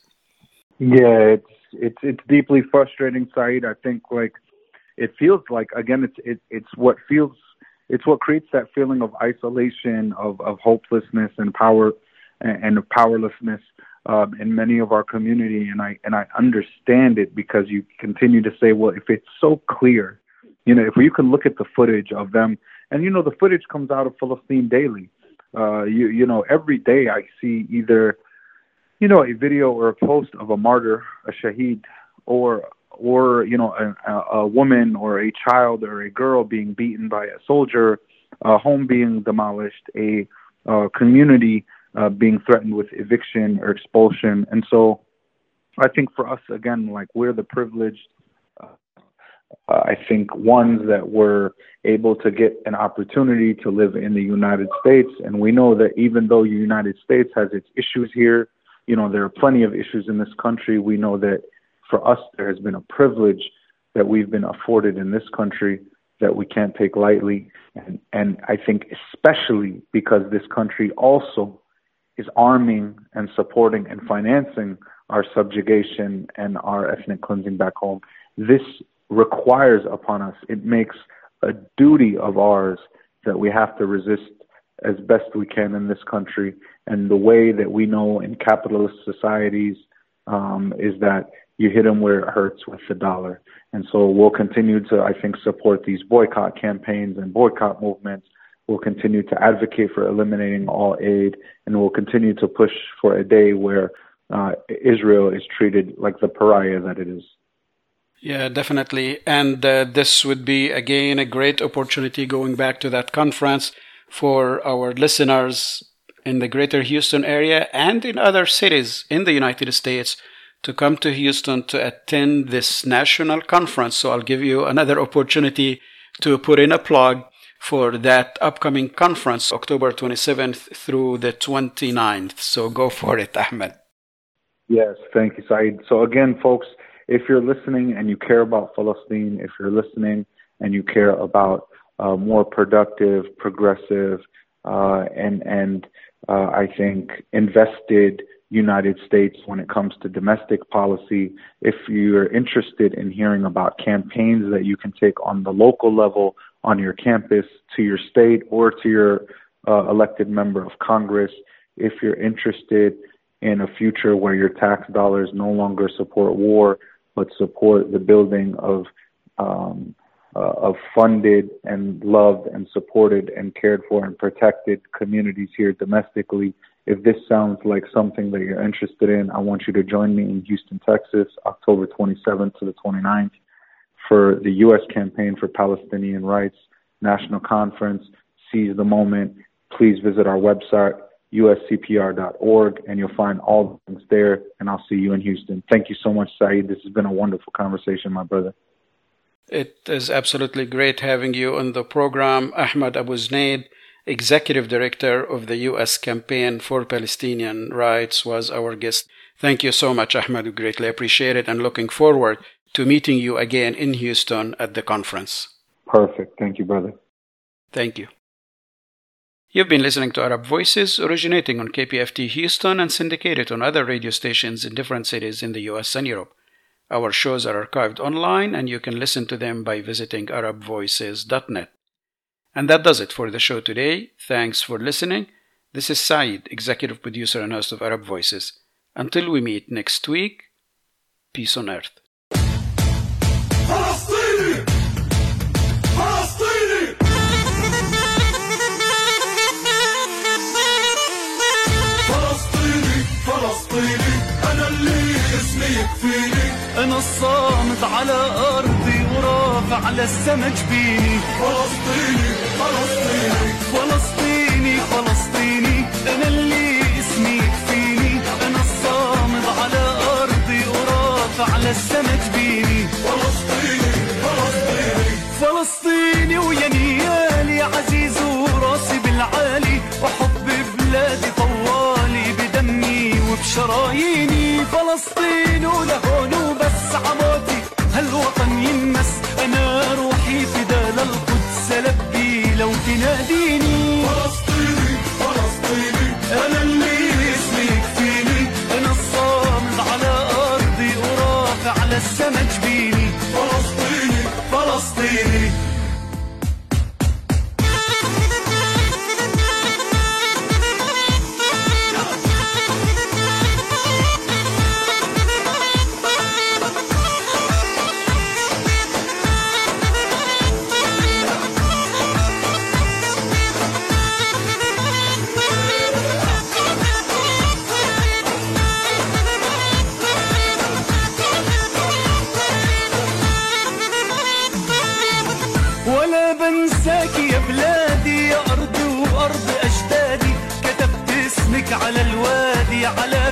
Yeah, it's it's it's deeply frustrating, Saeed. I think like it feels like again, it's it, it's what feels it's what creates that feeling of isolation, of, of hopelessness and power and, and of powerlessness um, in many of our community. And I and I understand it because you continue to say, well, if it's so clear, you know, if you can look at the footage of them, and you know, the footage comes out of Palestine daily. Uh, you you know, every day I see either, you know, a video or a post of a martyr, a shaheed, or or you know, a, a woman or a child or a girl being beaten by a soldier, a home being demolished, a uh, community uh, being threatened with eviction or expulsion. And so, I think for us again, like we're the privileged. Uh, Uh, I think ones that were able to get an opportunity to live in the United States. And we know that even though the United States has its issues here, you know, there are plenty of issues in this country. We know that for us, there has been a privilege that we've been afforded in this country that we can't take lightly. And, and I think especially because this country also is arming and supporting and financing our subjugation and our ethnic cleansing back home. This requires upon us, it makes a duty of ours that we have to resist as best we can in this country. And the way that we know in capitalist societies um, is that you hit them where it hurts with the dollar. And so we'll continue to, I think, support these boycott campaigns and boycott movements. We'll continue to advocate for eliminating all aid, and we'll continue to push for a day where uh, Israel is treated like the pariah that it is. Yeah, definitely. And uh, this would be, again, a great opportunity going back to that conference for our listeners in the greater Houston area and in other cities in the United States to come to Houston to attend this national conference. So I'll give you another opportunity to put in a plug for that upcoming conference, October twenty-seventh through the twenty-ninth. So go for it, Ahmed. Yes, thank you, Saeed. So again, folks, if you're listening and you care about Palestine, if you're listening and you care about uh, more productive, progressive, uh, and and uh, I think invested United States when it comes to domestic policy, if you're interested in hearing about campaigns that you can take on the local level, on your campus, to your state, or to your uh, elected member of Congress, if you're interested in a future where your tax dollars no longer support war, but support the building of um, uh, of funded and loved and supported and cared for and protected communities here domestically. If this sounds like something that you're interested in, I want you to join me in Houston, Texas, October twenty-seventh to the twenty-ninth for the U S Campaign for Palestinian Rights National Conference. Seize the moment. Please visit our website, U S C P R dot org, and you'll find all the things there, and I'll see you in Houston. Thank you so much, Saeed. This has been a wonderful conversation, my brother. It is absolutely great having you on the program. Ahmed Abu Zunaid, Executive Director of the U S Campaign for Palestinian Rights, was our guest. Thank you so much, Ahmed. We greatly appreciate it and looking forward to meeting you again in Houston at the conference. Perfect. Thank you, brother. Thank you. You've been listening to Arab Voices, originating on K P F T Houston and syndicated on other radio stations in different cities in the U S and Europe. Our shows are archived online and you can listen to them by visiting arab voices dot net. And that does it for the show today. Thanks for listening. This is Saeed, executive producer and host of Arab Voices. Until we meet next week, peace on earth. فلسطيني فلسطيني فلسطيني فلسطيني أنا اللي اسمي يكفيني أنا الصامت على أرضي ورافع للسما جبيني فلسطيني فلسطيني فلسطيني فلسطيني أنا اللي اسمي يكفيني أنا الصامت على أرضي ورافع للسما جبيني فلسطيني فلسطيني فلسطيني ويا نيالي عزيز وراسي بالعالي وحب بلادي طوالي بدمي وبشراييني فلسطين ولهون وبس عموتي هالوطن ينمس أنا روحي فدا للقدس لبي لو تناديني فلسطيني فلسطيني أنا اللي اسمي يكفيني أنا الصامد على أرضي ورافع للسما جبيني فلسطيني فلسطيني ولا بنساك يا بلادي يا أرضي وأرض أجدادي كتبت اسمك على الوادي على